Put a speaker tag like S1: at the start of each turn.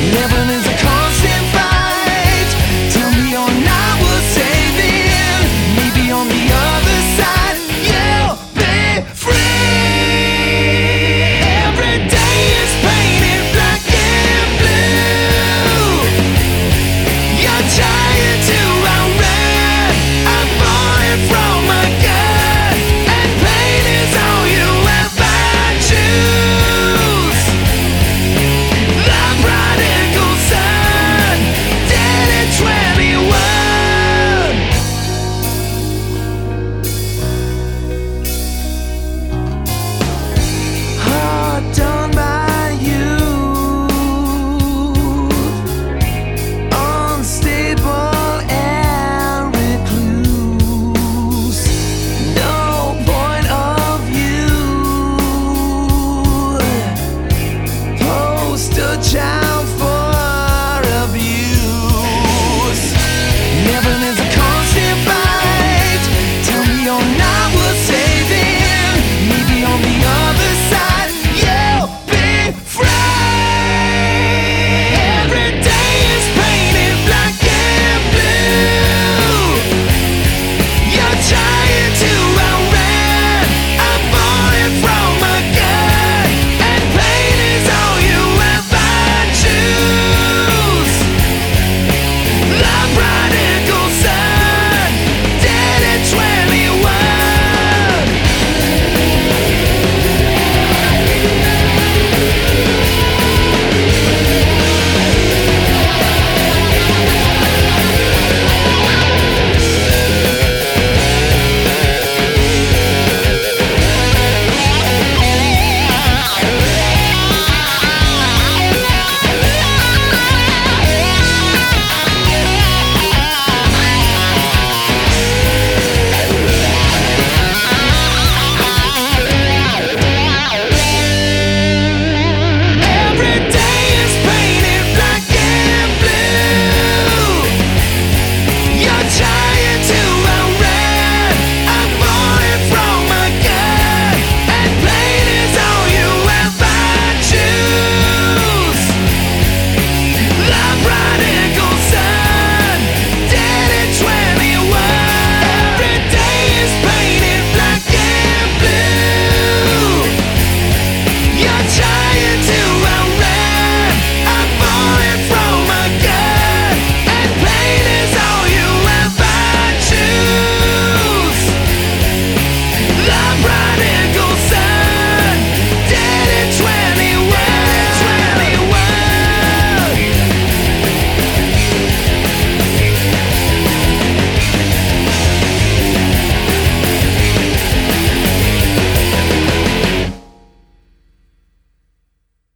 S1: Heaven is a constant fight. Tell me you're not worth saving. Maybe on the other side you'll be free. Every day is painted black and blue. You're trying to outrun. I'm falling from my gut, and pain is all you ever choose. The prodigal son, dead at 21. Hard done by you, unstable and recluse. No point of view, poster child for abuse. Heaven is a